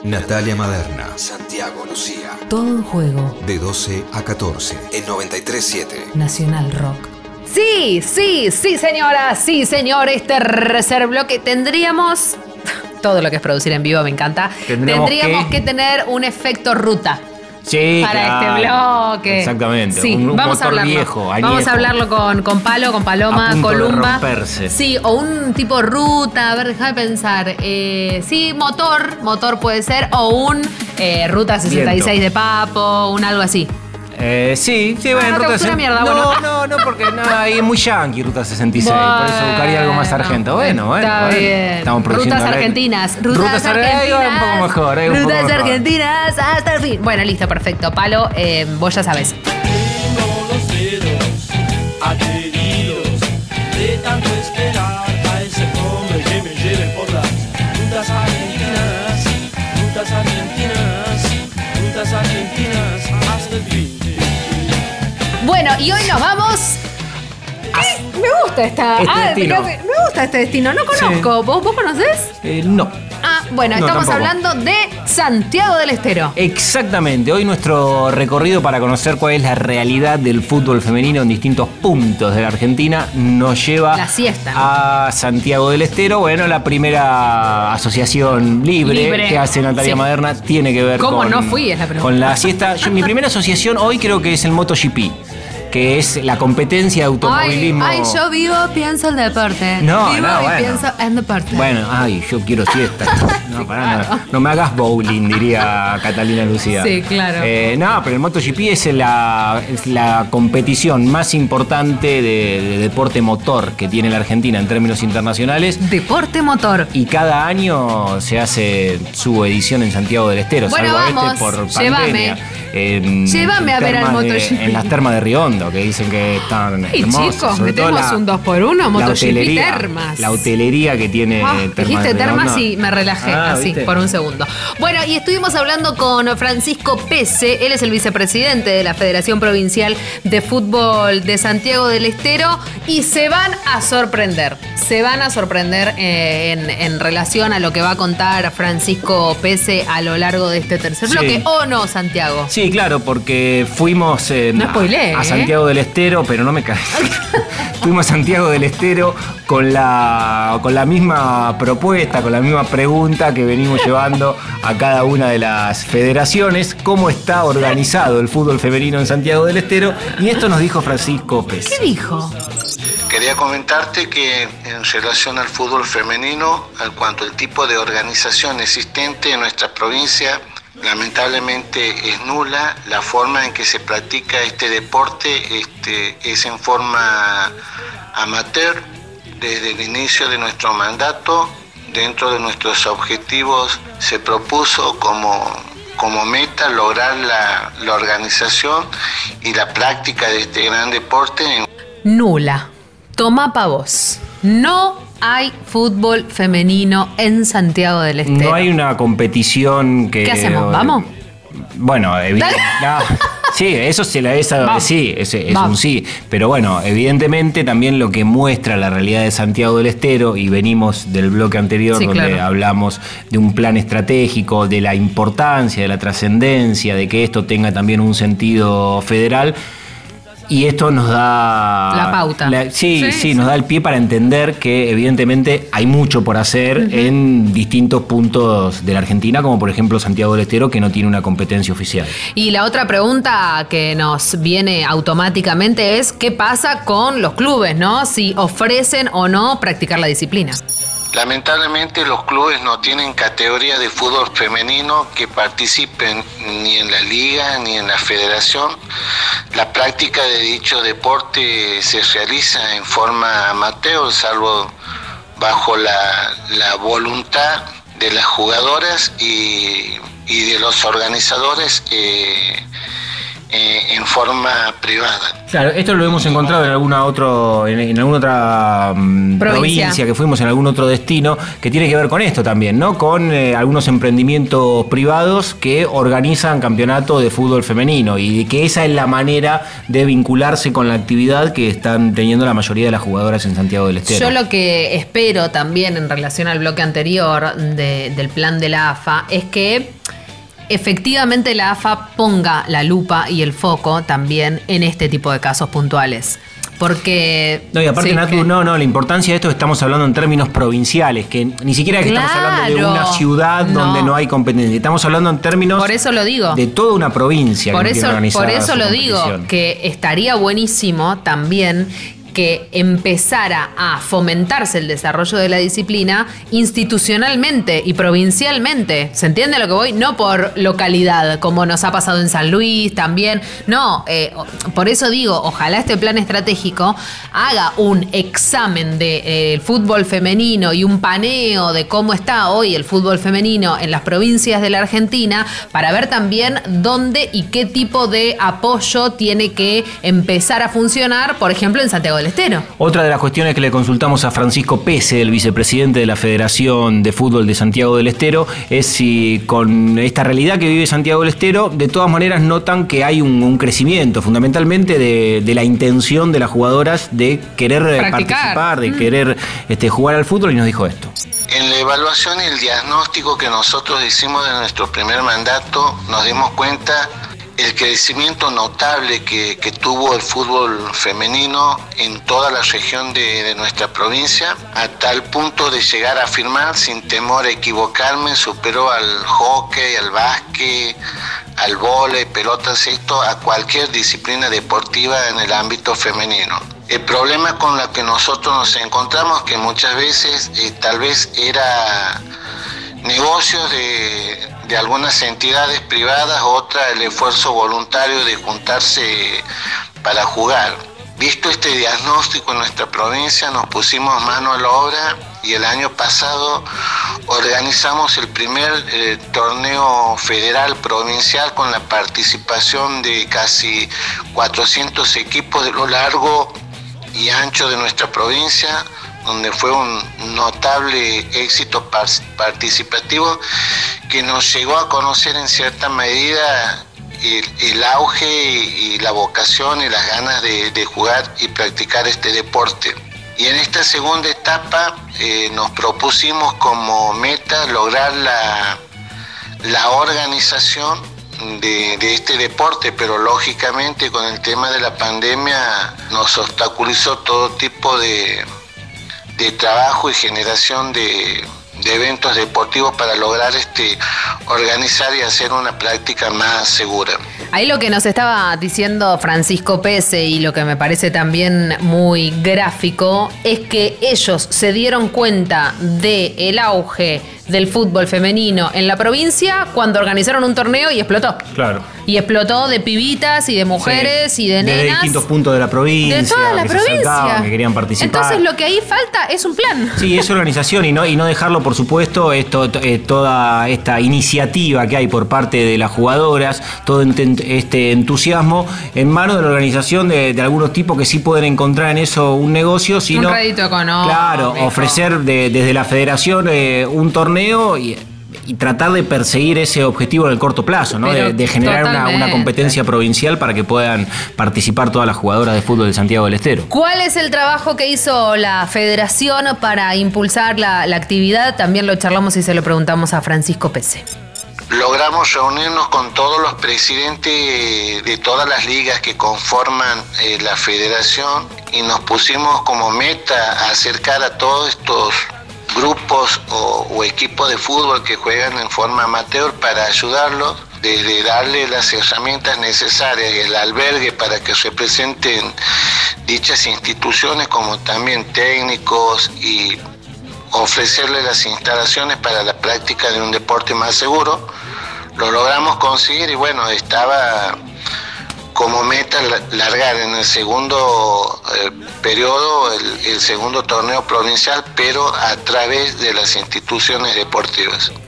Natalia Maderna, Santiago Lucía. Todo en juego. De 12 a 14 en 93.7 Nacional Rock. Sí, señora, sí, señor. Este tercer bloque tendríamos... Todo lo que es producir en vivo me encanta. Tendríamos que tener un efecto ruta. Sí, para claro. este bloque. Exactamente. Sí, un vamos a motor hablarlo. viejo, añejo. Vamos a hablarlo con Palo, con Paloma, A punto de Columba. romperse. Sí, o un tipo ruta. A ver, déjame pensar. Sí, motor puede ser. O un ruta 66 Viento. de Papo, un algo así. Sí, no bueno, te ruta gusta una mierda, No, porque ahí es muy yankee, ruta 66. Por eso buscaría algo más sargento. Bueno. Está bien. Estamos produciendo Rutas ahora. argentinas. Ahí va un poco mejor. Rutas argentinas hasta el fin. Bueno, listo, perfecto. Palo, vos ya sabes. Tengo los dedos adheridos de tanto esperar a ese hombre que me lleve por las rutas argentinas, rutas argentinas, rutas argentinas hasta el fin. Bueno, y hoy nos vamos. Me gusta esta. Destino. Me gusta este destino. No conozco. Sí. ¿Vos conocés? No. Bueno, No, estamos tampoco. hablando de Santiago del Estero. Exactamente, hoy nuestro recorrido para conocer cuál es la realidad del fútbol femenino en distintos puntos de la Argentina nos lleva La siesta, ¿no? a Santiago del Estero. Bueno, la primera asociación libre que hace Natalia Sí. Maderna tiene que ver ¿Cómo con, no fui? Es la pregunta. con la siesta. Mi primera asociación hoy creo que es el MotoGP, que es la competencia de automovilismo. Ay, yo vivo, pienso en deporte. No, vivo no, y bueno. pienso en deporte. Bueno, yo quiero siesta. No, pará, no me hagas bowling, diría Catalina Lucía. Sí, claro. No, pero el MotoGP es la competición más importante de deporte motor que tiene la Argentina en términos internacionales. Deporte motor. Y cada año se hace su edición en Santiago del Estero, Bueno, salvo vamos, por llévame. pandemia. Llévame a ver al MotoGP. En las termas de Riondo, que dicen que están Y hermosas. chicos, sobre todo metemos un 2x1, MotoGP termas. La hotelería que tiene termas dijiste de termas Riondo. y me relajé así ¿viste? por un segundo. Bueno, y estuvimos hablando con Francisco Pese, él es el vicepresidente de la Federación Provincial de Fútbol de Santiago del Estero y se van a sorprender. En relación a lo que va a contar Francisco Pese a lo largo de este tercer Sí. bloque. ¿O no, Santiago? Sí, claro, porque fuimos No spoileé, a Santiago del Estero, pero no me caes. Fuimos a Santiago del Estero con la misma propuesta, con la misma pregunta que venimos llevando a cada una de las federaciones, cómo está organizado el fútbol femenino en Santiago del Estero, y esto nos dijo Francisco Pérez. ¿Qué dijo? Quería comentarte que en relación al fútbol femenino, en cuanto al tipo de organización existente en nuestra provincia, lamentablemente es nula. La forma en que se practica este deporte es en forma amateur. Desde el inicio de nuestro mandato, dentro de nuestros objetivos, se propuso como meta lograr la organización y la práctica de este gran deporte. Nula. Toma pa' vos. No hay fútbol femenino en Santiago del Estero. No hay una competición que... ¿Qué hacemos? ¿Vamos? Bueno, sí, eso sí, sí, es un sí. Pero bueno, evidentemente también lo que muestra la realidad de Santiago del Estero, y venimos del bloque anterior Sí, donde claro. hablamos de un plan estratégico, de la importancia, de la trascendencia, de que esto tenga también un sentido federal. Y esto nos da... La pauta. Sí, nos da el pie para entender que evidentemente hay mucho por hacer en distintos puntos de la Argentina, como por ejemplo Santiago del Estero, que no tiene una competencia oficial. Y la otra pregunta que nos viene automáticamente es ¿qué pasa con los clubes, no? Si ofrecen o no practicar la disciplina. Lamentablemente los clubes no tienen categoría de fútbol femenino que participen ni en la liga ni en la federación. La práctica de dicho deporte se realiza en forma amateur, salvo bajo la voluntad de las jugadoras y de los organizadores en forma privada. Claro, esto lo hemos encontrado en alguna otra provincia que fuimos, en algún otro destino, que tiene que ver con esto también, ¿no? Con algunos emprendimientos privados que organizan campeonatos de fútbol femenino, y que esa es la manera de vincularse con la actividad que están teniendo la mayoría de las jugadoras en Santiago del Estero. Yo lo que espero también en relación al bloque anterior del plan de la AFA es que efectivamente la AFA ponga la lupa y el foco también en este tipo de casos puntuales. Porque... No, y aparte, sí, Natu, la importancia de esto, estamos hablando en términos provinciales, que ni siquiera es que estamos hablando de una ciudad donde no hay competencia. Estamos hablando en términos... Por eso lo digo. De toda una provincia. Por eso lo digo, que estaría buenísimo también que empezara a fomentarse el desarrollo de la disciplina institucionalmente y provincialmente. ¿Se entiende a lo que voy? No por localidad, como nos ha pasado en San Luis también. No, por eso digo, ojalá este plan estratégico haga un examen del fútbol femenino y un paneo de cómo está hoy el fútbol femenino en las provincias de la Argentina, para ver también dónde y qué tipo de apoyo tiene que empezar a funcionar, por ejemplo, en Santiago del Estero. Otra de las cuestiones que le consultamos a Francisco Pese, el vicepresidente de la Federación de Fútbol de Santiago del Estero, es si con esta realidad que vive Santiago del Estero, de todas maneras notan que hay un crecimiento, fundamentalmente de la intención de las jugadoras de querer participar, de querer jugar al fútbol, y nos dijo esto. En la evaluación y el diagnóstico que nosotros hicimos de nuestro primer mandato, nos dimos cuenta el crecimiento notable que tuvo el fútbol femenino en toda la región de nuestra provincia, a tal punto de llegar a afirmar, sin temor a equivocarme, superó al hockey, al básquet, al vóley, pelota, sexto, a cualquier disciplina deportiva en el ámbito femenino. El problema con el que nosotros nos encontramos, que muchas veces tal vez era negocios de algunas entidades privadas, otra el esfuerzo voluntario de juntarse para jugar. Visto este diagnóstico en nuestra provincia, nos pusimos mano a la obra y el año pasado organizamos el primer torneo federal provincial con la participación de casi 400 equipos de lo largo y ancho de nuestra provincia, donde fue un notable éxito participativo que nos llegó a conocer en cierta medida el auge y la vocación y las ganas de jugar y practicar este deporte. Y en esta segunda etapa nos propusimos como meta lograr la organización de este deporte, pero lógicamente con el tema de la pandemia nos obstaculizó todo tipo de trabajo y generación de eventos deportivos para lograr organizar y hacer una práctica más segura. Ahí lo que nos estaba diciendo Francisco Pese, y lo que me parece también muy gráfico, es que ellos se dieron cuenta del auge del fútbol femenino en la provincia cuando organizaron un torneo y explotó. Claro. Y explotó de pibitas y de mujeres y de nenas. De distintos puntos de la provincia. De toda la provincia. Que querían participar. Entonces lo que ahí falta es un plan. Sí, es organización y no dejarlo, por supuesto, toda esta iniciativa que hay por parte de las jugadoras, todo este entusiasmo en manos de la organización de algunos tipos que sí pueden encontrar en eso un negocio, sino un rédito económico. Claro, ofrecer desde la federación un torneo y tratar de perseguir ese objetivo en el corto plazo, ¿no? De generar una competencia provincial para que puedan participar todas las jugadoras de fútbol de Santiago del Estero. ¿Cuál es el trabajo que hizo la federación para impulsar la actividad? También lo charlamos y se lo preguntamos a Francisco Pese. Logramos reunirnos con todos los presidentes de todas las ligas que conforman la federación y nos pusimos como meta acercar a todos estos grupos o equipos de fútbol que juegan en forma amateur para ayudarlos, de darle las herramientas necesarias y el albergue para que representen dichas instituciones, como también técnicos, y ofrecerles las instalaciones para la práctica de un deporte más seguro. Lo logramos conseguir y bueno, estaba como meta largar en el segundo periodo el segundo torneo provincial, pero a través de las instituciones deportivas.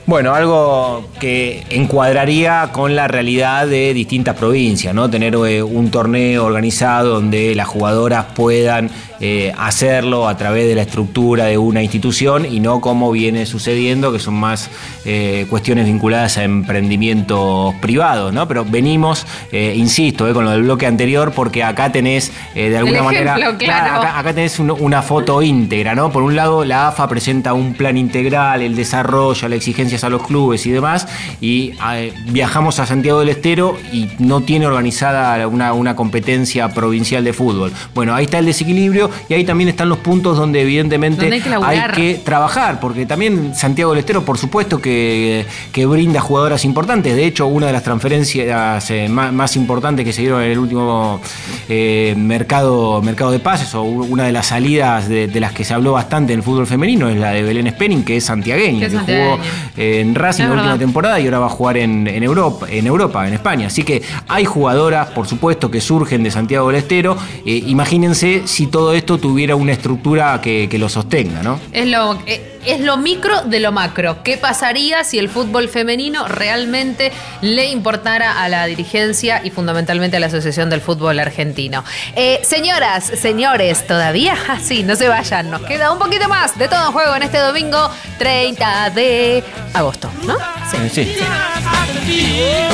Bueno, algo que encuadraría con la realidad de distintas provincias, ¿no? Tener un torneo organizado donde las jugadoras puedan hacerlo a través de la estructura de una institución y no como viene sucediendo, que son más cuestiones vinculadas a emprendimientos privados, ¿no? Pero venimos, insisto, con lo del bloque anterior, porque acá tenés de alguna manera, claro. acá tenés una foto íntegra, ¿no? Por un lado, la AFA presenta un plan integral, el desarrollo, las exigencias a los clubes y demás, y viajamos a Santiago del Estero y no tiene organizada una competencia provincial de fútbol. Bueno, ahí está el desequilibrio y ahí también están los puntos donde evidentemente hay que trabajar, porque también Santiago del Estero, por supuesto, que brinda jugadoras importantes. De hecho, una de las transferencias más importantes que se dieron en el último mercado de pases, o una de las salidas de las que se habló bastante en el fútbol femenino, es la de Belén Spenning, que es santiagueña, que jugó en Racing la última temporada y ahora va a jugar en Europa, en España. Así que hay jugadoras, por supuesto, que surgen de Santiago del Estero. Imagínense si todo esto tuviera una estructura que lo sostenga, ¿no? Es lo micro de lo macro. ¿Qué pasaría si el fútbol femenino realmente le importara a la dirigencia y fundamentalmente a la Asociación del Fútbol Argentino? Señoras, señores, todavía así, no se vayan. Nos queda un poquito más de Todo en Juego en este domingo 30 de agosto, ¿no? Sí.